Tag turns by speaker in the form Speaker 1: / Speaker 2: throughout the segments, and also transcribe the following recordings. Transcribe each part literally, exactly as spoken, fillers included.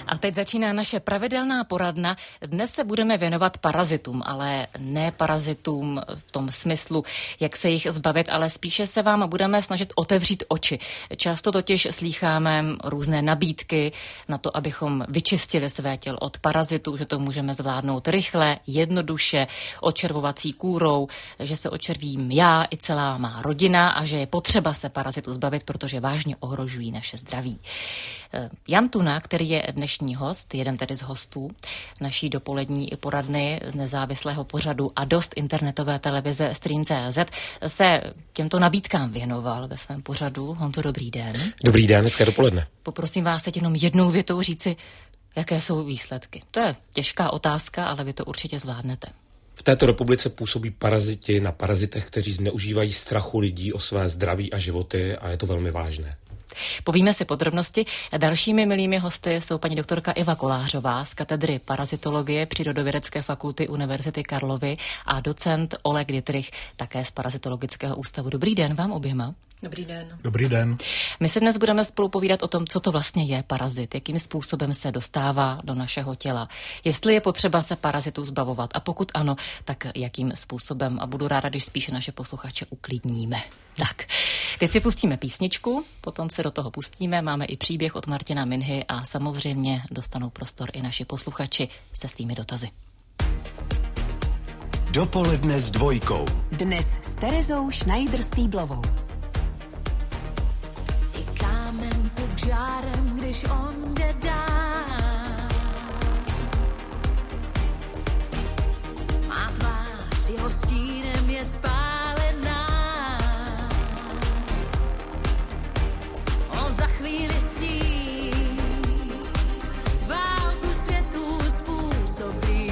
Speaker 1: A teď začíná naše pravidelná poradna. Dnes se budeme věnovat parazitům, ale ne parazitům v tom smyslu, jak se jich zbavit, ale spíše se vám budeme snažit otevřít oči. Často totiž slýcháme různé nabídky na to, abychom vyčistili své tělo od parazitů, že to můžeme zvládnout rychle, jednoduše, očervovací kůrou, že se očervím já i celá má rodina a že je potřeba se parazitů zbavit, protože vážně ohrožují naše zdraví. Jan Tuna, který je dnešní host, jeden tedy z hostů naší dopolední poradny z nezávislého pořadu a dost internetové televize Stream tečka cé zet, se těmto nabídkám věnoval ve svém pořadu. Honzo, dobrý den.
Speaker 2: Dobrý den, dneska dopoledne.
Speaker 1: Poprosím vás teď jenom jednou větou říci, jaké jsou výsledky. To je těžká otázka, ale vy to určitě zvládnete.
Speaker 2: V této republice působí paraziti na parazitech, kteří zneužívají strachu lidí o své zdraví a životy a je to velmi vážné.
Speaker 1: Povíme si podrobnosti. Dalšími milými hosty jsou paní doktorka Iva Kolářová z katedry parazitologie Přírodovědecké fakulty Univerzity Karlovy a docent Oleg Dittrich také z Parazitologického ústavu. Dobrý den vám oběma.
Speaker 3: Dobrý den.
Speaker 4: Dobrý den.
Speaker 1: My si dnes budeme spolu povídat o tom, co to vlastně je parazit, jakým způsobem se dostává do našeho těla, jestli je potřeba se parazitů zbavovat a pokud ano, tak jakým způsobem. A budu ráda, když spíše naše posluchače uklidníme. Tak, teď si pustíme písničku, potom se do toho pustíme, máme i příběh od Martina Minhy a samozřejmě dostanou prostor i naši posluchači se svými dotazy.
Speaker 5: Dopoledne s dvojkou.
Speaker 6: Dnes s Terezou Schneider-Stýblovou.
Speaker 7: I kámen pod žárem, když on jde dál. Má tvář jeho stínem je spálená. On za chvíli sní válku světů způsobí.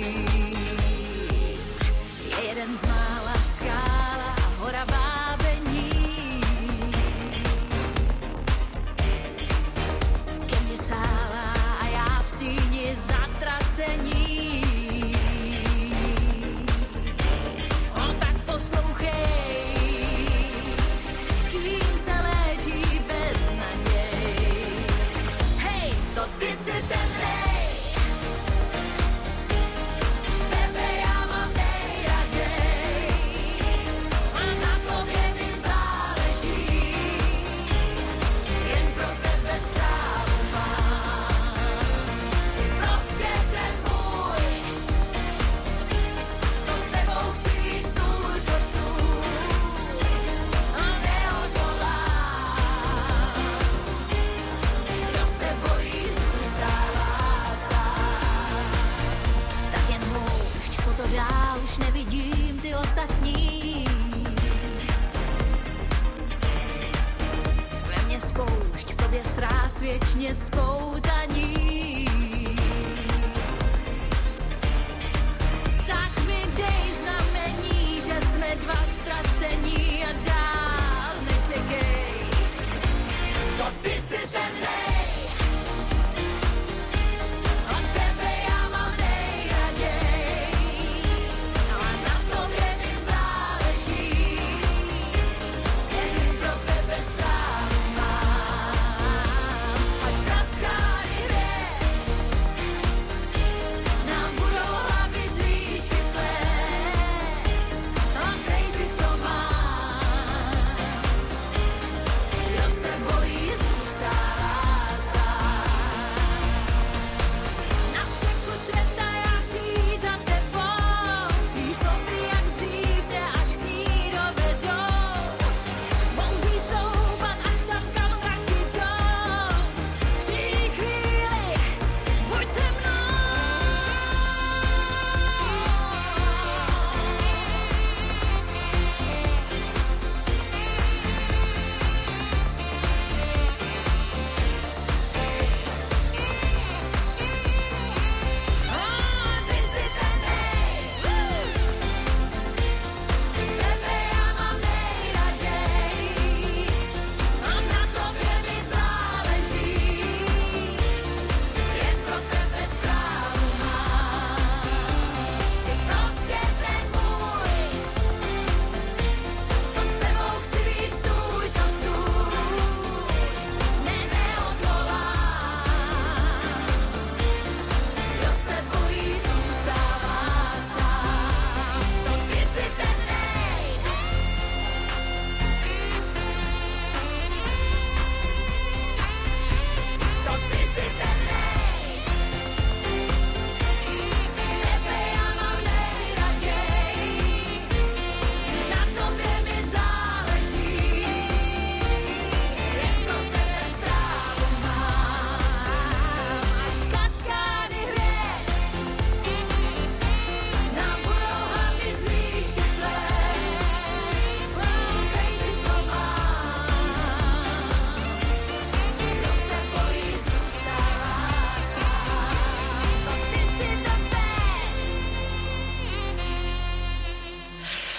Speaker 7: Je jeden z mála skála a hora vábení. Ke mně sála a já v síni zatracení. On tak poslouchej, kým se léčí bez naděj. Hej, to ty jsi ten nej. Tebe já mám nejraději. A na tobě mi záleží. Jen pro tebe správu mám. Jsi prostě ten můj. To s tebou chci jít stůl co stůl. A neodolám. Kdo se bojí, zůstává sám. Tak jen houšť, co to dál, už nevidím ty ostatní. Ve mně spoušť, v tobě sráz věčně spoutaní. Tak mi dej znamení, že jsme dva ztracení a dál nečekej. To ty jsi ten nej. Od tebe já mám nejraději. A na tobě mi záleží. Jen pro tebe správu mám. Až na skály hvězd nám budou hlavy z výšky plést. A přej si, co mám. Kdo se bojí, zůstává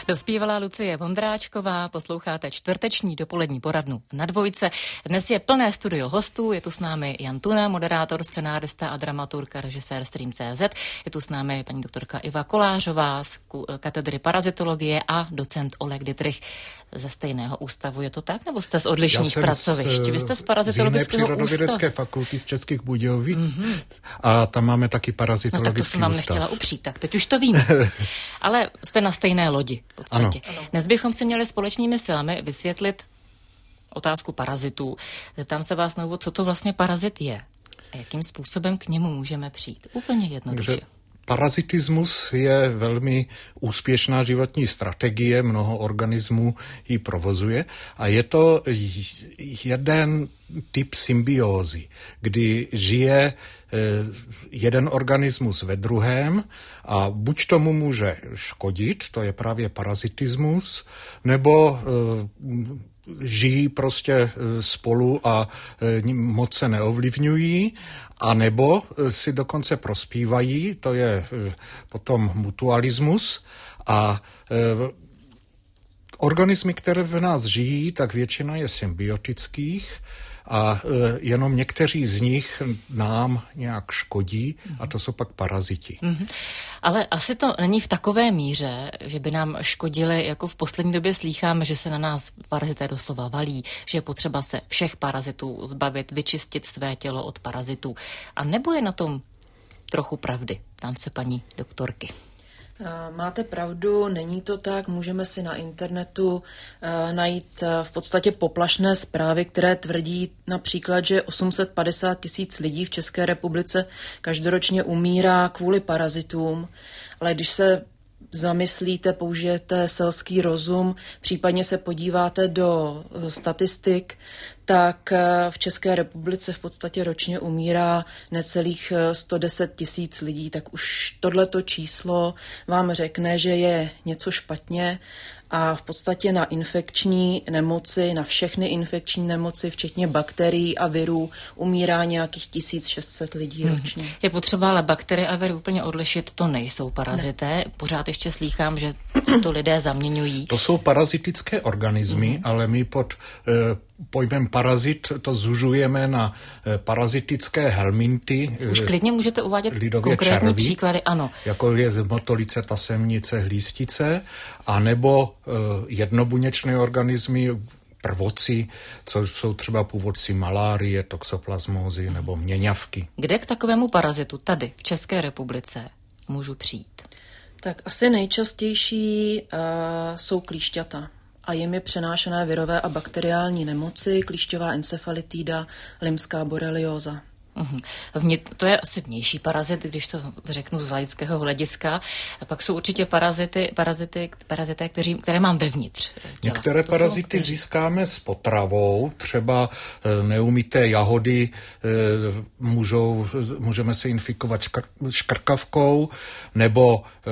Speaker 1: Dospívala Lucie Vondráčková, posloucháte čtvrteční dopolední poradnu na Dvojce. Dnes je plné studio hostů, je tu s námi Jan Tuna, moderátor, scenárista a dramaturg a režisér Stream tečka cé zet. Je tu s námi paní doktorka Iva Kolářová z katedry parazitologie a docent Oleg Dittrich ze stejného ústavu. Je to tak, nebo jste z odlišných pracovišť? Vy jste z parazitologického ústavu?
Speaker 3: Z jiné přírodovědecké fakulty z Českých Budějovic mm-hmm. a tam máme taky parazitologický ústav. No tak to jsem vám ústav. Nechtěla upřít,
Speaker 1: tak teď už to víme. Ale jste na stejné lodi v podstatě. Ano. Dnes bychom si měli společnými silami vysvětlit otázku parazitů. Zeptám se vás na úvod, co to vlastně parazit je a jakým způsobem k němu můžeme přijít. Úplně jednoduše. Takže
Speaker 3: parazitismus je velmi úspěšná životní strategie, mnoho organismů ji provozuje a je to jeden typ symbiózy, kdy žije jeden organismus ve druhém a buď tomu může škodit, to je právě parazitismus, nebo žijí prostě spolu a moc se neovlivňují, a nebo si dokonce prospívají, to je potom mutualismus a organismy, které v nás žijí, tak většina je symbiotických a jenom někteří z nich nám nějak škodí a to jsou pak paraziti.
Speaker 1: Mm-hmm. Ale asi to není v takové míře, že by nám škodili, jako v poslední době slýcháme, že se na nás parazité doslova valí, že je potřeba se všech parazitů zbavit, vyčistit své tělo od parazitů. A nebo je na tom trochu pravdy? Ptám se paní doktorky.
Speaker 4: Máte pravdu, není to tak, můžeme si na internetu uh, najít uh, v podstatě poplašné zprávy, které tvrdí například, že osm set padesát tisíc lidí v České republice každoročně umírá kvůli parazitům, ale když se zamyslíte, použijete selský rozum, případně se podíváte do statistik, tak v České republice v podstatě ročně umírá necelých sto deset tisíc lidí, tak už tohleto číslo vám řekne, že je něco špatně a v podstatě na infekční nemoci, na všechny infekční nemoci, včetně bakterií a virů, umírá nějakých tisíc šest set lidí hmm. ročně.
Speaker 1: Je potřeba ale bakterie a viry úplně odlišit, to nejsou parazité. Ne. Pořád ještě slýchám, že se to lidé zaměňují.
Speaker 3: To jsou parazitické organismy, hmm. ale my pod eh, pojmem parazit to zužujeme na eh, parazitické helminty.
Speaker 1: Už klidně můžete uvádět konkrétní červí, příklady, ano.
Speaker 3: Jako je motolice, tasemnice, hlístice, anebo eh, jednobuněčné organismy, prvoci, což jsou třeba původci malárie, toxoplasmózy nebo měňavky.
Speaker 1: Kde k takovému parazitu tady v České republice můžu přijít?
Speaker 4: Tak asi nejčastější uh, jsou klíšťata a jimi přenášené virové a bakteriální nemoci, klíšťová encefalitída, limská borelióza.
Speaker 1: Uhum. Vnit, to je asi vnější parazit, když to řeknu z laického hlediska. A pak jsou určitě parazity, parazity, parazity kteří, které mám vevnitř těla.
Speaker 3: Některé to parazity jsou, získáme s potravou, třeba e, neumyté jahody, e, můžou, můžeme se infikovat škr, škrkavkou, nebo e,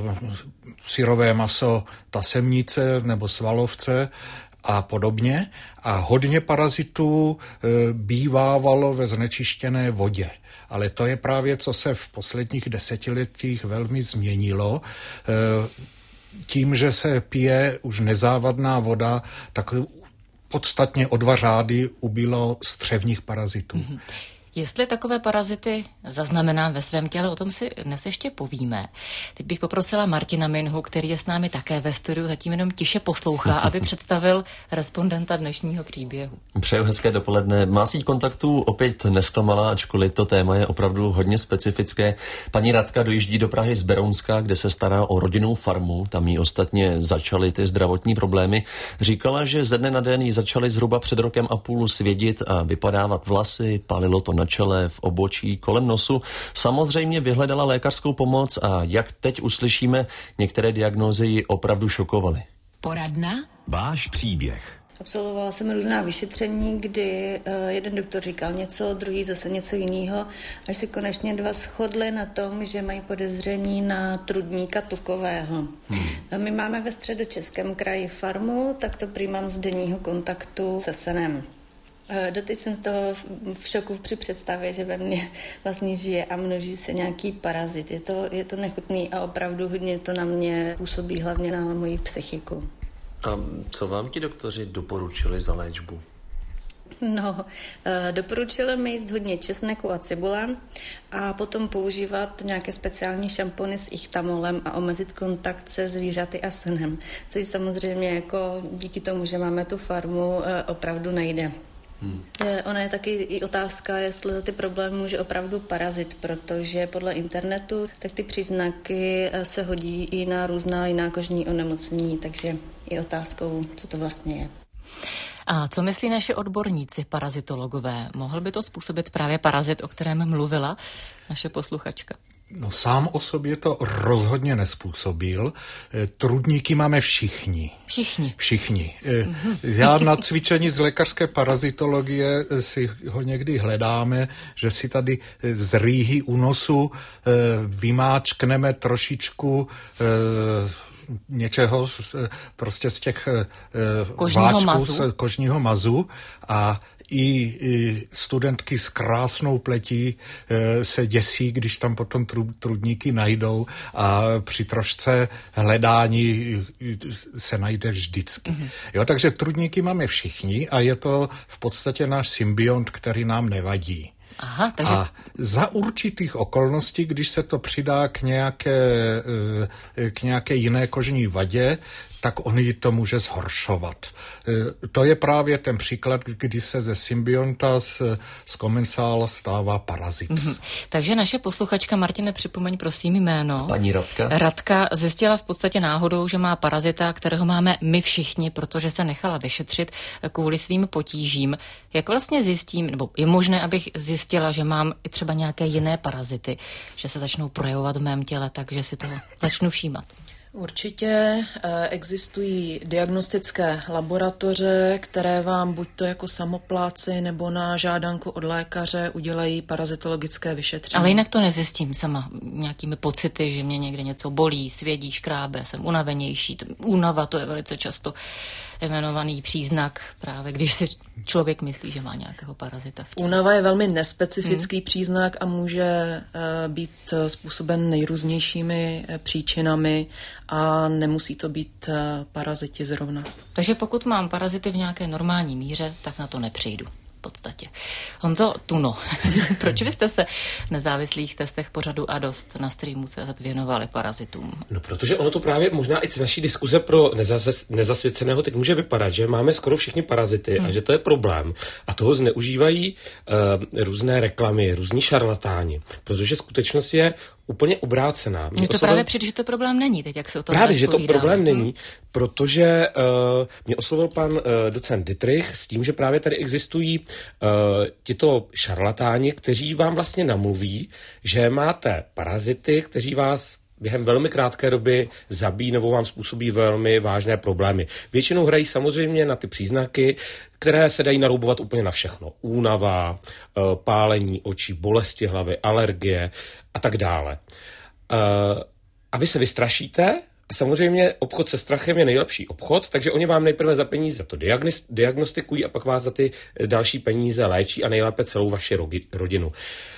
Speaker 3: syrové maso tasemnice nebo svalovce a podobně. A hodně parazitů e, bývávalo ve znečištěné vodě. Ale to je právě, co se v posledních desetiletích velmi změnilo. E, tím, že se pije už nezávadná voda, tak podstatně o dva řády ubylo střevních parazitů. Mm-hmm.
Speaker 1: Jestli takové parazity zaznamenám ve svém těle, o tom si dnes ještě povíme. Teď bych poprosila Martina Minhu, který je s námi také ve studiu, zatím jenom tiše poslouchá, aby představil respondenta dnešního příběhu.
Speaker 8: Přeju hezké dopoledne. Má síť kontaktů opět nesklamala, ačkoliv to téma je opravdu hodně specifické. Paní Radka dojíždí do Prahy z Berounska, kde se stará o rodinnou farmu. Tam jí ostatně začaly ty zdravotní problémy. Říkala, že ze dne na den jí začaly zhruba před rokem a půl svědit a vypadávat vlasy, palilo to na čele, v obočí, kolem nosu. Samozřejmě vyhledala lékařskou pomoc a jak teď uslyšíme, některé diagnózy ji opravdu šokovaly.
Speaker 6: Poradna?
Speaker 5: Váš příběh.
Speaker 9: Absolvovala jsem různá vyšetření, kdy uh, jeden doktor říkal něco, druhý zase něco jiného, až se konečně dva shodli na tom, že mají podezření na trudníka tukového. Hmm. My máme ve Středočeském kraji farmu, tak to prý mám z denního kontaktu se senem. Doteď jsem z toho v šoku při představě, že ve mně vlastně žije a množí se nějaký parazit. Je to, je to nechutný a opravdu hodně to na mě působí, hlavně na moji psychiku.
Speaker 8: A co vám ti doktoři doporučili za léčbu?
Speaker 9: No, doporučili mi jíst hodně česneku a cibule a potom používat nějaké speciální šampony s ichtamolem a omezit kontakt se zvířaty a synem, což samozřejmě jako díky tomu, že máme tu farmu, opravdu nejde. Hmm. Ona je taky i otázka, jestli za ty problémy může opravdu parazit, protože podle internetu tak ty příznaky se hodí i na různá jiná kožní onemocnění, takže je otázkou, co to vlastně je.
Speaker 1: A co myslí naše odborníci, parazitologové? Mohl by to způsobit právě parazit, o kterém mluvila naše posluchačka?
Speaker 3: No sám o sobě to rozhodně nespůsobil. Trudníky máme všichni.
Speaker 1: Všichni?
Speaker 3: Všichni. Mm-hmm. Já na cvičení z lékařské parazitologie si ho někdy hledáme, že si tady z rýhy u nosu vymáčkneme trošičku něčeho prostě z těch
Speaker 1: kožního
Speaker 3: váčků,
Speaker 1: mazu.
Speaker 3: z kožního mazu a I, i studentky s krásnou pletí e, se děsí, když tam potom tru, trudníky najdou a při trošce hledání se najde vždycky. Mm-hmm. Jo, takže trudníky máme všichni a je to v podstatě náš symbiont, který nám nevadí.
Speaker 1: Aha, takže...
Speaker 3: A za určitých okolností, když se to přidá k nějaké, k nějaké jiné kožní vadě, tak on ji to může zhoršovat. To je právě ten příklad, kdy se ze symbionta z, z komensála stává parazit. Mm-hmm.
Speaker 1: Takže naše posluchačka, Martine, připomeň prosím jméno.
Speaker 8: Paní Radka.
Speaker 1: Radka zjistila v podstatě náhodou, že má parazita, kterého máme my všichni, protože se nechala vyšetřit kvůli svým potížím. Jak vlastně zjistím, nebo je možné, abych zjistila, že mám i třeba nějaké jiné parazity, že se začnou projevovat v mém těle, takže si toho začnu všímat?
Speaker 4: Určitě existují diagnostické laboratoře, které vám buď to jako samopláci nebo na žádanku od lékaře udělají parazitologické vyšetření.
Speaker 1: Ale jinak to nezjistím sama nějakými pocity, že mě někde něco bolí, svědí, škrábe, jsem unavenější. Únava, to je velice často jmenovaný příznak, právě když si člověk myslí, že má nějakého parazita v těle.
Speaker 4: Únava je velmi nespecifický hmm. příznak a může uh, být způsoben nejrůznějšími uh, příčinami a nemusí to být uh, paraziti zrovna.
Speaker 1: Takže pokud mám parazity v nějaké normální míře, tak na to nepřejdu. V podstatě. Honzo Tuno, proč vy jste se v nezávislých testech pořadu a dost na streamu se věnovali parazitům?
Speaker 2: No, protože ono to právě možná i z naší diskuze pro nezas, nezasvěceného teď může vypadat, že máme skoro všichni parazity hmm. a že to je problém. A toho zneužívají uh, různé reklamy, různí šarlatáni, protože skutečnost je úplně obrácená.
Speaker 1: Mně to oslovil... právě přijde, že to problém není, teď jak se o tom
Speaker 2: Právě, že to problém
Speaker 1: hmm.
Speaker 2: není, protože uh, mě oslovil pan uh, docent Dittrich s tím, že právě tady existují uh, tito šarlatáni, kteří vám vlastně namluví, že máte parazity, kteří vás během velmi krátké doby zabíjí nebo vám způsobí velmi vážné problémy. Většinou hrají samozřejmě na ty příznaky, které se dají naroubovat úplně na všechno. Únava, pálení očí, bolesti hlavy, alergie a tak dále. A vy se vystrašíte. A samozřejmě obchod se strachem je nejlepší obchod, takže oni vám nejprve za peníze to diagnostikují a pak vás za ty další peníze léčí a nejlépe celou vaši rodinu.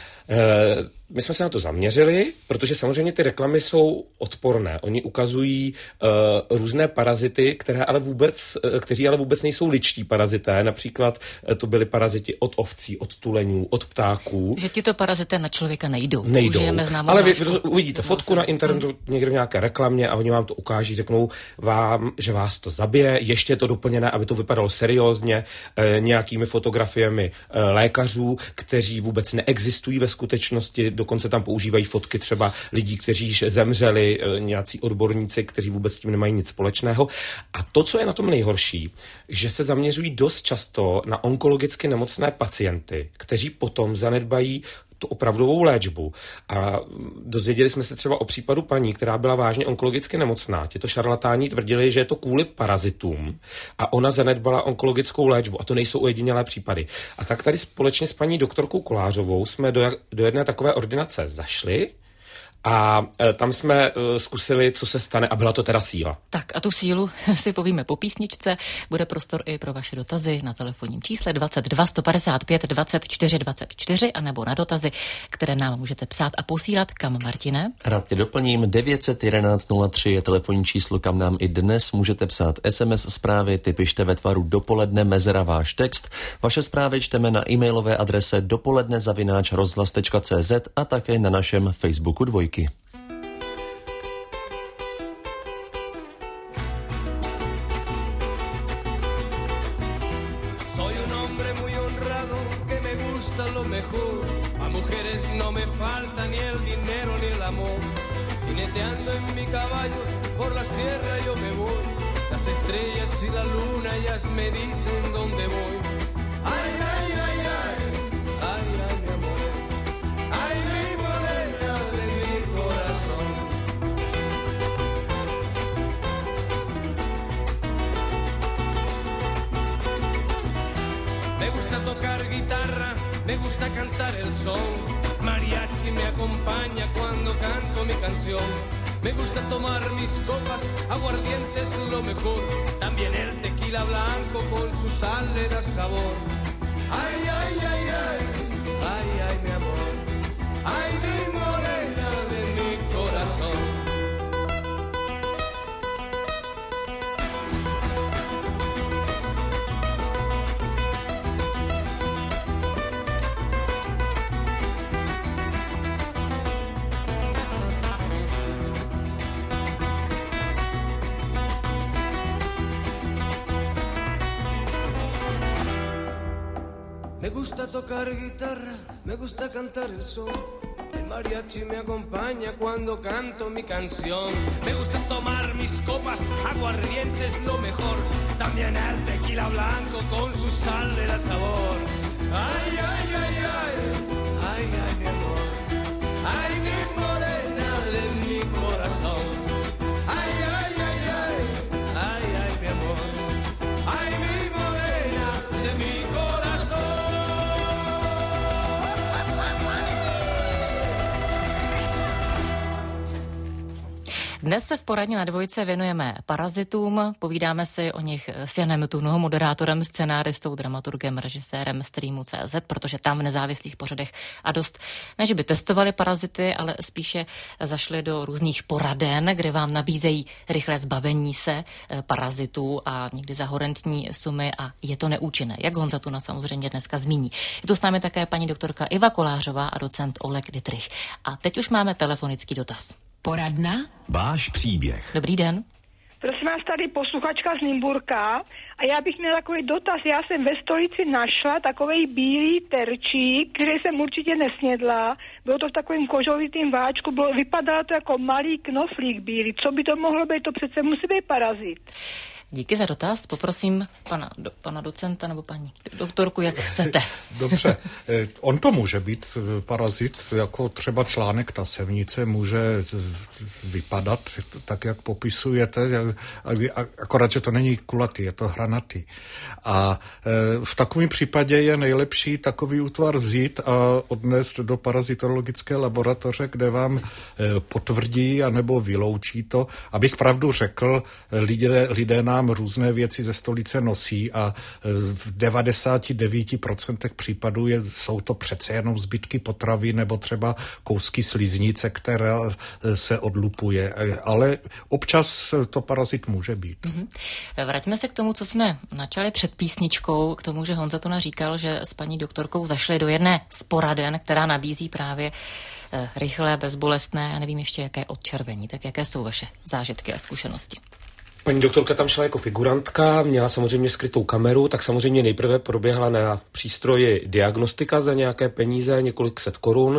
Speaker 2: My jsme se na to zaměřili, protože samozřejmě ty reklamy jsou odporné. Oni ukazují uh, různé parazity, které ale vůbec, uh, kteří ale vůbec nejsou lidští parazité. Například uh, to byly paraziti od ovcí, od tuleňů, od ptáků.
Speaker 1: Že tyto parazité na člověka nejdou.
Speaker 2: Nejdou, ale vy, vy uvidíte fotku na internetu hmm. někde v nějaké reklamě a oni vám to ukáží, řeknou vám, že vás to zabije, ještě je to doplněné, aby to vypadalo seriózně, uh, nějakými fotografiemi uh, lékařů, kteří vůbec neexistují ve skutečnosti. Dokonce tam používají fotky třeba lidí, kteří již zemřeli, nějací odborníci, kteří vůbec s tím nemají nic společného. A to, co je na tom nejhorší, že se zaměřují dost často na onkologicky nemocné pacienty, kteří potom zanedbají tu opravdovou léčbu. A dozvěděli jsme se třeba o případu paní, která byla vážně onkologicky nemocná. Tito šarlatáni tvrdili, že je to kvůli parazitům a ona zanedbala onkologickou léčbu. A to nejsou ojedinělé případy. A tak tady společně s paní doktorkou Kolářovou jsme do, do jedné takové ordinace zašli a tam jsme zkusili, co se stane a byla to teda síla.
Speaker 1: Tak a tu sílu si povíme po písničce. Bude prostor i pro vaše dotazy na telefonním čísle dvacet dva sto padesát pět dvacet čtyři dvacet čtyři anebo na dotazy, které nám můžete psát a posílat. Kam, Martine?
Speaker 8: Rád tě doplním, devět jedna jedna nula tři je telefonní číslo, kam nám i dnes můžete psát es em es zprávy, ty pište ve tvaru dopoledne mezera váš text. Vaše zprávy čteme na e-mailové adrese dopoledne zavináč rozhlas tečka cé zet a také na našem Facebooku Dvojky.
Speaker 10: Soy un hombre muy honrado que me gusta lo mejor. A mujeres no me falta ni el dinero ni el amor. Jineteando en mi caballo por la sierra yo me voy. Las estrellas y la luna ellas me dicen dónde voy. Ay, ay, ay, ay, ay, ay, mi amor. Ay, mi morena de mi corazón. Me gusta tocar guitarra, me gusta cantar el son. Mariachi me acompaña cuando canto mi canción. Me gusta tomar mis copas, aguardiente es lo mejor. También el tequila blanco con su sal le da sabor. Ay, ay, ay, ay, ay, ay, mi amor. Ay, mi morena de mi corazón. Me gusta tocar guitarra, me gusta cantar el son. El mariachi me acompaña cuando canto mi canción. Me gusta tomar mis copas, aguardiente es lo mejor. También el tequila blanco con su sal le da sabor. Ay, ay, ay, ay, ay, ay, mi amor. Ay, mi morena de mi corazón. Ay, ay, ay, ay, ay, ay, mi amor. Ay, mi morena de mi corazón.
Speaker 1: Dnes se v poradně na Dvojce věnujeme parazitům, povídáme si o nich s Janem Tuhnou, moderátorem, scenáristou, dramaturgem, režisérem Streamu tečka cé zet, protože tam v nezávislých pořadech a dost, ne že by testovali parazity, ale spíše zašli do různých poraden, kde vám nabízejí rychlé zbavení se parazitů a někdy za horentní sumy a je to neúčinné, jak Honza Tuhna samozřejmě dneska zmíní. Je tu s námi také paní doktorka Iva Kolářová a docent Oleg Dittrich. A teď už máme telefonický dotaz.
Speaker 6: Poradna?
Speaker 5: Váš příběh.
Speaker 1: Dobrý den.
Speaker 11: Prosím vás, tady posluchačka z Nymburka a já bych měla takový dotaz. Já jsem ve stolici našla takovej bílý terčík, který jsem určitě nesnědla. Bylo to v takovém kožovitým váčku, bylo, vypadalo to jako malý knoflík bílý. Co by to mohlo být? To přece musí být parazit.
Speaker 1: Díky za dotaz. Poprosím pana, do, pana docenta nebo paní doktorku, jak chcete.
Speaker 3: Dobře. On to může být parazit, jako třeba článek tasemnice může vypadat tak, jak popisujete, akorát, že to není kulatý, je to hranatý. A v takovém případě je nejlepší takový útvar vzít a odnést do parazitologické laboratoře, kde vám potvrdí anebo vyloučí to. Abych pravdu řekl, lidé, lidé nám různé věci ze stolice nosí a v devadesát devět procent případů je, jsou to přece jenom zbytky potravy nebo třeba kousky sliznice, která se odlupuje. Ale občas to parazit může být.
Speaker 1: Mm-hmm. Vraťme se k tomu, co jsme načali před písničkou, k tomu, že Honza Tuhna říkal, že s paní doktorkou zašli do jedné z poraden, která nabízí právě rychlé, bezbolestné, já nevím ještě jaké odčervení. Tak jaké jsou vaše zážitky a zkušenosti?
Speaker 2: Paní doktorka tam šla jako figurantka, měla samozřejmě skrytou kameru, tak samozřejmě nejprve proběhla na přístroji diagnostika za nějaké peníze, několik set korun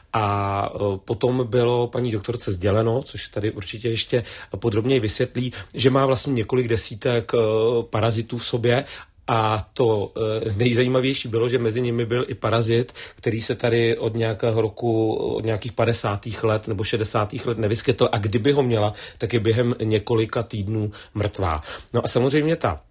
Speaker 2: a potom bylo paní doktorce sděleno, což tady určitě ještě podrobněji vysvětlí, že má vlastně několik desítek parazitů v sobě. A to e, nejzajímavější bylo, že mezi nimi byl i parazit, který se tady od nějakého roku, od nějakých padesátých let nebo šedesátých let nevyskytl a kdyby ho měla, tak je během několika týdnů mrtvá. No a samozřejmě ta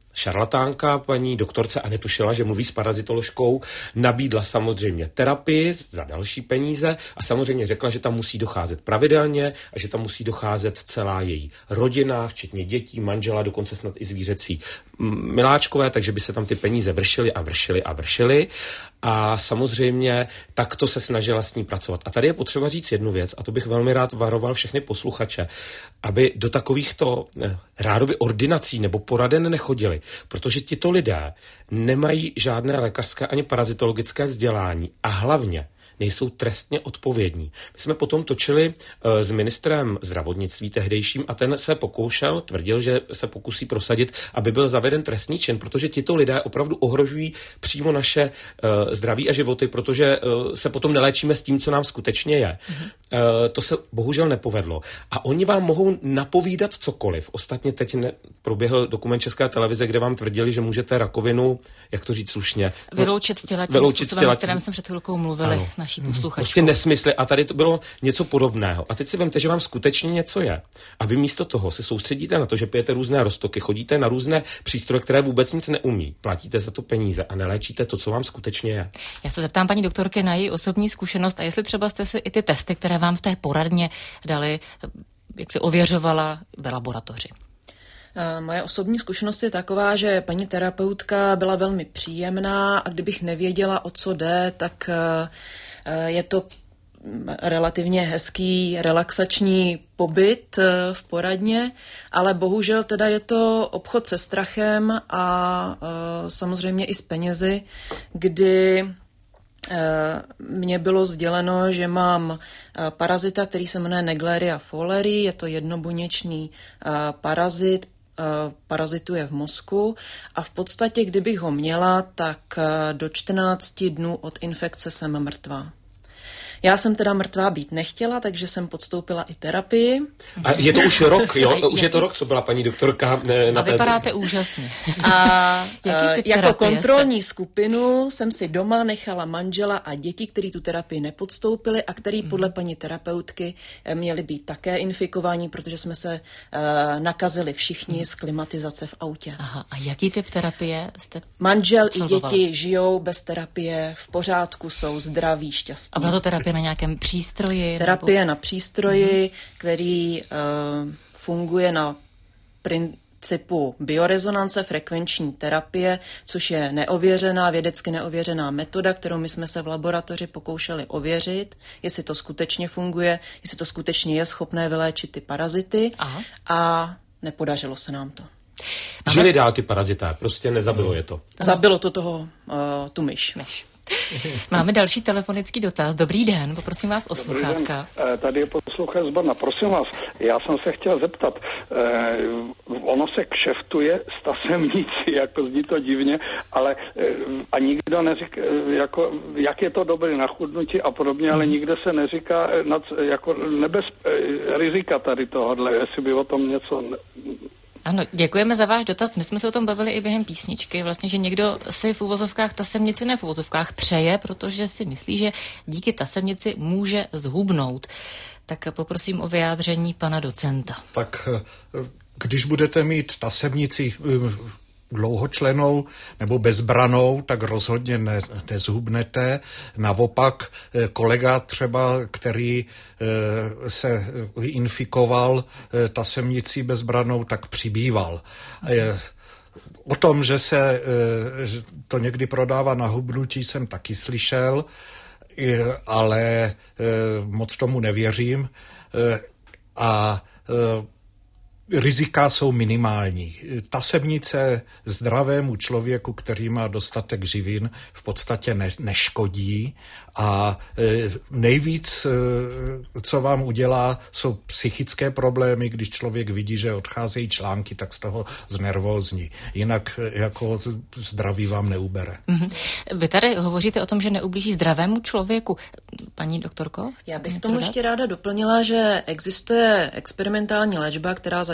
Speaker 2: šarlatánka paní doktorce a netušila, že mluví s parazitoložkou, nabídla samozřejmě terapii za další peníze a samozřejmě řekla, že tam musí docházet pravidelně a že tam musí docházet celá její rodina, včetně dětí, manžela, dokonce snad i zvířecí miláčkové, takže by se tam ty peníze vršily a vršily a vršily. A samozřejmě takto se snažila s ní pracovat. A tady je potřeba říct jednu věc, a to bych velmi rád varoval všechny posluchače, aby do takovýchto rádoby ordinací nebo poraden nechodili, protože tito lidé nemají žádné lékařské ani parazitologické vzdělání a hlavně nejsou trestně odpovědní. My jsme potom točili uh, s ministrem zdravotnictví tehdejším a ten se pokoušel, tvrdil, že se pokusí prosadit, aby byl zaveden trestný čin, protože tito lidé opravdu ohrožují přímo naše uh, zdraví a životy, protože uh, se potom neléčíme s tím, co nám skutečně je. Mm-hmm. Uh, to se bohužel nepovedlo. A oni vám mohou napovídat cokoliv. Ostatně teď ne, proběhl dokument České televize, kde vám tvrdili, že můžete rakovinu, jak to říct slušně,
Speaker 1: vyloučit s těletím způsobem, o kterém jsem před chvilkou mluvili. Ano. Naší posluchačku.
Speaker 2: Prostě nesmysly. A tady to bylo něco podobného. A teď si vemte, že vám skutečně něco je. A vy místo toho se soustředíte na to, že pijete různé roztoky, chodíte na různé přístroje, které vůbec nic neumí. Platíte za to peníze a neléčíte to, co vám skutečně je.
Speaker 1: Já se zeptám paní doktorky na její osobní zkušenost a jestli třeba jste si i ty testy, které vám v té poradně dali, jak se ověřovala v laboratoři.
Speaker 4: Moje osobní zkušenost je taková, že paní terapeutka byla velmi příjemná a kdybych nevěděla, o co jde, tak je to relativně hezký relaxační pobyt v poradně, ale bohužel teda je to obchod se strachem a samozřejmě i s penězi, kdy mně bylo sděleno, že mám parazita, který se jmenuje Naegleria fowleri, je to jednobuněčný parazit, parazituje v mozku a v podstatě, kdybych ho měla, tak do čtrnácti dnů od infekce jsem mrtvá. Já jsem teda mrtvá být nechtěla, takže jsem podstoupila i terapii.
Speaker 2: A je to už rok, jo? Už je to rok, co byla paní doktorka na
Speaker 1: A vypadáte té... úžasně.
Speaker 4: A jako kontrolní jste? skupinu jsem si doma nechala manžela a děti, kteří tu terapii nepodstoupili a který podle mm. paní terapeutky měli být také infikováni, protože jsme se uh, nakazili všichni mm. z klimatizace v autě.
Speaker 1: Aha, a jaký typ terapie jste
Speaker 4: Manžel absolvovala? I děti žijou bez terapie, v pořádku, jsou zdraví, šťastní.
Speaker 1: A byla to terapie na nějakém přístroji?
Speaker 4: Terapie
Speaker 1: nebo...
Speaker 4: na přístroji, mm. který uh, funguje na principu biorezonance, frekvenční terapie, což je neověřená, vědecky neověřená metoda, kterou my jsme se v laboratoři pokoušeli ověřit, jestli to skutečně funguje, jestli to skutečně je schopné vyléčit ty parazity. Aha. A nepodařilo se nám to.
Speaker 2: Žili dál ty parazité, prostě nezabilo je to.
Speaker 4: Zabilo to toho, uh, tu myš.
Speaker 1: myš. Máme další telefonický dotaz. Dobrý den, poprosím vás o sluchátka.
Speaker 12: Tady je posluchač z Brna. Prosím vás, já jsem se chtěl zeptat, eh, ono se kšeftuje s tasemnicí, jako zní to divně, ale eh, a nikdo neříká, jako, jak je to dobré na chudnutí a podobně, ale nikde se neříká nad, jako nebez, eh, rizika tady tohohle, jestli by o tom něco... Ne,
Speaker 1: ano, děkujeme za váš dotaz. My jsme se o tom bavili i během písničky. Vlastně, že někdo si v uvozovkách tasemnici ne v uvozovkách přeje, protože si myslí, že díky tasemnici může zhubnout. Tak poprosím o vyjádření pana docenta.
Speaker 3: Tak když budete mít tasemnici dlouhočlennou nebo bezbranou, tak rozhodně ne, nezhubnete. Naopak kolega třeba, který e, se infikoval e, tasemnicí bezbranou, tak přibýval. E, o tom, že se e, že to někdy prodává na hubnutí, jsem taky slyšel, e, ale e, moc tomu nevěřím. E, a e, Rizika jsou minimální. Tasemnice zdravému člověku, který má dostatek živin, v podstatě ne, neškodí a e, nejvíc, e, co vám udělá, jsou psychické problémy, když člověk vidí, že odcházejí články, tak z toho znervózní. Jinak jako zdraví vám neubere.
Speaker 1: Mm-hmm. Vy tady hovoříte o tom, že neublíží zdravému člověku. Paní doktorko?
Speaker 4: Já bych tomu ještě ráda doplnila, že existuje experimentální léčba, která zatím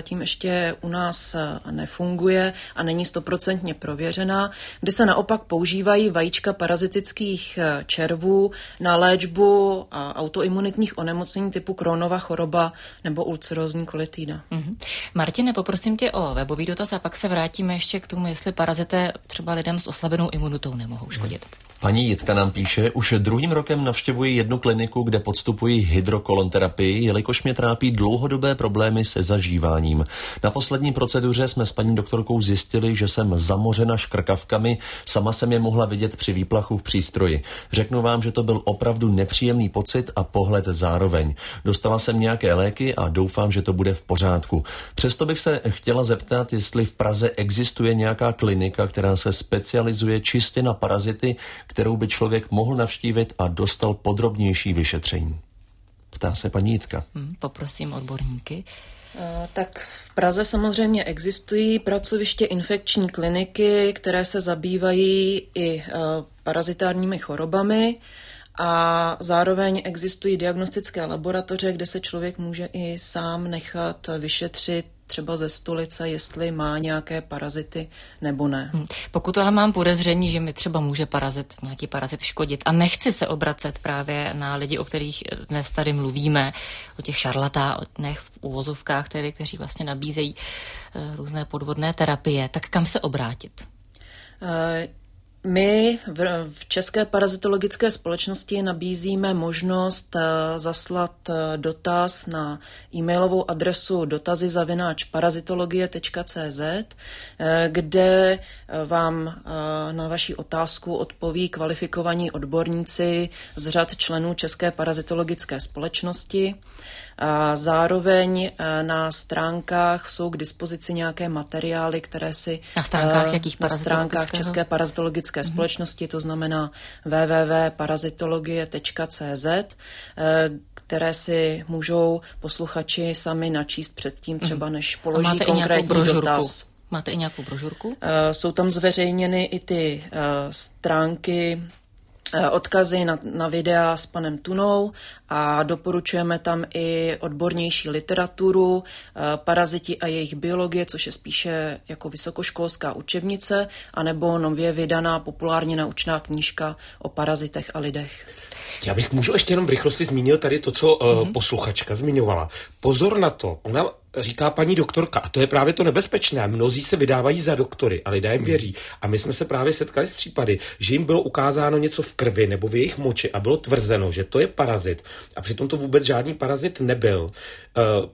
Speaker 4: zatím ještě u nás nefunguje a není stoprocentně prověřená, kde se naopak používají vajíčka parazitických červů na léčbu autoimunitních onemocnění typu Crohnova choroba nebo ulcerózní kolitída.
Speaker 1: Mm-hmm. Martine, poprosím tě o webový dotaz a pak se vrátíme ještě k tomu, jestli parazité třeba lidem s oslabenou imunitou nemohou škodit.
Speaker 8: Paní Jitka nám píše, už druhým rokem navštěvuji jednu kliniku, kde podstupuji hydrokolonterapii, jelikož mě trápí dlouhodobé problémy se zažíváním. Na poslední proceduře jsme s paní doktorkou zjistili, že jsem zamořena škrkavkami, sama jsem je mohla vidět při výplachu v přístroji. Řeknu vám, že to byl opravdu nepříjemný pocit a pohled zároveň. Dostala jsem nějaké léky a doufám, že to bude v pořádku. Přesto bych se chtěla zeptat, jestli v Praze existuje nějaká klinika, která se specializuje čistě na parazity, kterou by člověk mohl navštívit a dostal podrobnější vyšetření. Ptá se paní Jitka.
Speaker 1: Hmm, poprosím odborníky.
Speaker 4: Tak v Praze samozřejmě existují pracoviště infekční kliniky, které se zabývají i parazitárními chorobami a zároveň existují diagnostické laboratoře, kde se člověk může i sám nechat vyšetřit třeba ze stolice, jestli má nějaké parazity nebo ne.
Speaker 1: Hmm. Pokud ale mám podezření, že mi třeba může parazit, nějaký parazit škodit a nechci se obracet právě na lidi, o kterých dnes tady mluvíme, o těch šarlatánech v uvozovkách, tedy, kteří vlastně nabízejí uh, různé podvodné terapie, tak kam se obrátit?
Speaker 4: Uh, My v České parazitologické společnosti nabízíme možnost zaslat dotaz na e-mailovou adresu dotazy zavináč parazitologie tečka cé zet, kde vám na vaši otázku odpoví kvalifikovaní odborníci z řad členů České parazitologické společnosti. A zároveň na stránkách jsou k dispozici nějaké materiály, které si
Speaker 1: na stránkách, jakých
Speaker 4: na stránkách České parazitologické mm-hmm. společnosti, to znamená w w w tečka parazitologie tečka cé zet, které si můžou posluchači sami načíst předtím, třeba než položí konkrétní dotaz.
Speaker 1: Máte i nějakou brožurku?
Speaker 4: Jsou tam zveřejněny i ty stránky, odkazy na, na videa s panem Tunou a doporučujeme tam i odbornější literaturu, Paraziti a jejich biologie, což je spíše jako vysokoškolská učebnice, anebo nově vydaná populárně naučná knížka o parazitech a lidech.
Speaker 2: Já bych můžu ještě jenom v rychlosti zmínil tady to, co uh, mm-hmm. posluchačka zmiňovala. Pozor na to, ona říká paní doktorka, a to je právě to nebezpečné. Mnozí se vydávají za doktory a lidé jim věří. A my jsme se právě setkali s případy, že jim bylo ukázáno něco v krvi nebo v jejich moči a bylo tvrzeno, že to je parazit. A přitom to vůbec žádný parazit nebyl. Uh,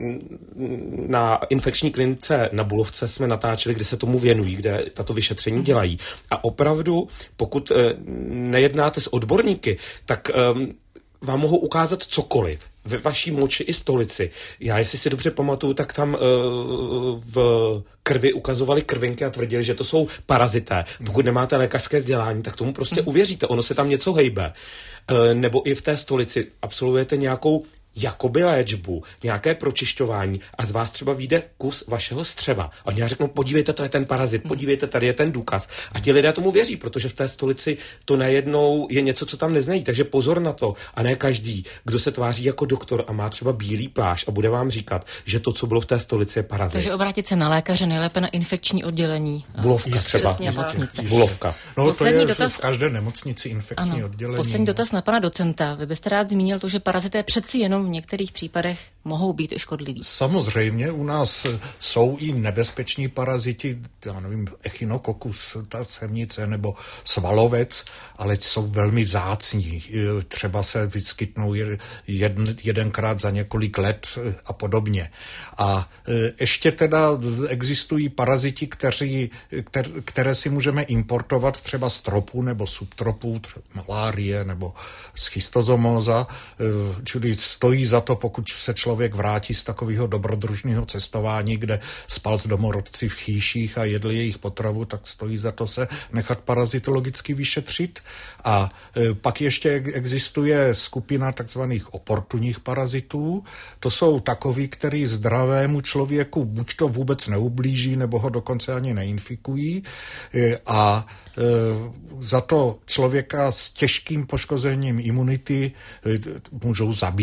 Speaker 2: na infekční klinice na Bulovce jsme natáčeli, kde se tomu věnují, kde tato vyšetření dělají. A opravdu, pokud uh, nejednáte s odborníky, tak um, vám mohou ukázat cokoliv. Ve vaší moči i stolici. Já, jestli si dobře pamatuju, tak tam uh, v krvi ukazovali krvinky a tvrdili, že to jsou parazité. Pokud nemáte lékařské vzdělání, tak tomu prostě mm. uvěříte. Ono se tam něco hejbe. Uh, nebo i v té stolici absolvujete nějakou jakoby léčbu, nějaké pročišťování a z vás třeba vyjde kus vašeho střeva. A oni řeknou, podívejte, to je ten parazit, podívejte, tady je ten důkaz. A ti lidé tomu věří, protože v té stolici to najednou je něco, co tam neznají. Takže pozor na to. A ne každý, kdo se tváří jako doktor a má třeba bílý plášť a bude vám říkat, že to, co bylo v té stolici, je parazit.
Speaker 1: Takže obrátit se na lékaře, nejlépe na infekční oddělení.
Speaker 2: Bulovka třeba. Bulovka.
Speaker 3: No, poslední to je dotaz v každé nemocnici infekční ano, oddělení.
Speaker 1: Poslední dotaz na pana docenta. Vy byste rád zmínil to, že parazité přeci jenom v některých případech mohou být i škodliví.
Speaker 3: Samozřejmě u nás jsou i nebezpeční paraziti, já nevím, echinokokus, ta semnice nebo svalovec, ale jsou velmi vzácní. Třeba se vyskytnou jeden, jedenkrát za několik let a podobně. A ještě teda existují paraziti, kteří, které, které si můžeme importovat třeba z tropů nebo subtropů, malárie nebo schistozomóza, čili stojí za to, pokud se člověk vrátí z takového dobrodružného cestování, kde spal s domorodci v chýších a jedl jejich potravu, tak stojí za to se nechat parazitologicky vyšetřit. A e, pak ještě existuje skupina takzvaných oportunních parazitů. To jsou takoví, kteří zdravému člověku buď to vůbec neublíží, nebo ho dokonce ani neinfikují. E, a e, za to člověka s těžkým poškozením imunity e, můžou zabít.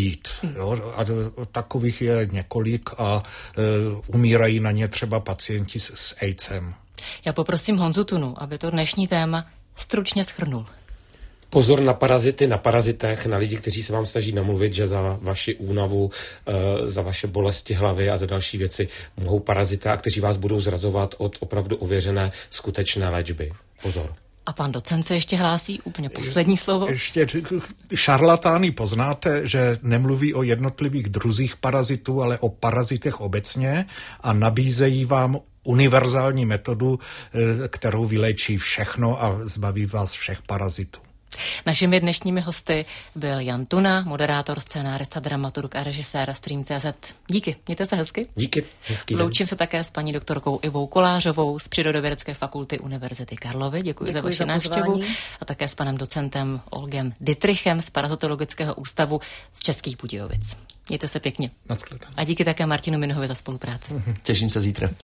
Speaker 3: Jo, a takových je několik a uh, umírají na ně třeba pacienti s, s AIDSem.
Speaker 1: Já poprosím Honzu Tunu, aby to dnešní téma stručně shrnul.
Speaker 2: Pozor na parazity, na parazitech, na lidi, kteří se vám snaží namluvit, že za vaši únavu, za vaše bolesti hlavy a za další věci mohou parazita, a kteří vás budou zrazovat od opravdu ověřené skutečné léčby. Pozor.
Speaker 1: A pan docent se ještě hlásí úplně poslední slovo.
Speaker 3: Ještě šarlatány poznáte, že nemluví o jednotlivých druzích parazitů, ale o parazitech obecně a nabízejí vám univerzální metodu, kterou vyléčí všechno a zbaví vás všech parazitů.
Speaker 1: Našimi dnešními hosty byl Jan Tuna, moderátor, scénárista, dramaturg a režisér Stream tečka cé zet. Díky, mějte se hezky.
Speaker 2: Díky, hezký den.
Speaker 1: Loučím se také s paní doktorkou Ivou Kolářovou z Přírodovědecké fakulty Univerzity Karlovy. Děkuji, Děkuji za vaši za návštěvu. A také s panem docentem Olgem Dittrichem z Parazitologického ústavu z Českých Budějovic. Mějte se pěkně.
Speaker 3: Nashledanou.
Speaker 1: A díky také Martinu Minohovi za spolupráci.
Speaker 8: Těším se zítra.